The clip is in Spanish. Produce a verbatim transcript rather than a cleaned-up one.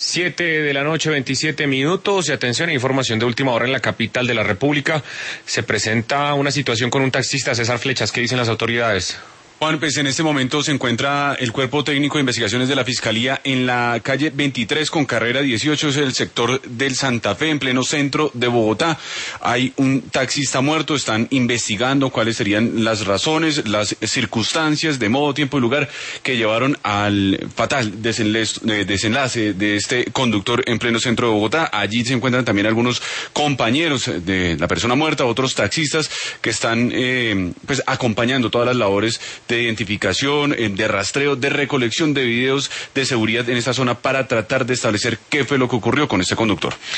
Siete de la noche, veintisiete minutos, y atención, información de última hora en la capital de la República. Se presenta una situación con un taxista, César Flechas. ¿Qué dicen las autoridades? Juan, pues en este momento se encuentra el Cuerpo Técnico de Investigaciones de la Fiscalía en la calle veintitrés con carrera dieciocho, es el sector del Santa Fe, en pleno centro de Bogotá. Hay un taxista muerto, están investigando cuáles serían las razones, las circunstancias de modo, tiempo y lugar que llevaron al fatal desenlace de este conductor en pleno centro de Bogotá. Allí se encuentran también algunos compañeros de la persona muerta, otros taxistas que están eh, pues acompañando todas las labores de identificación, de rastreo, de recolección de videos de seguridad en esta zona para tratar de establecer qué fue lo que ocurrió con este conductor.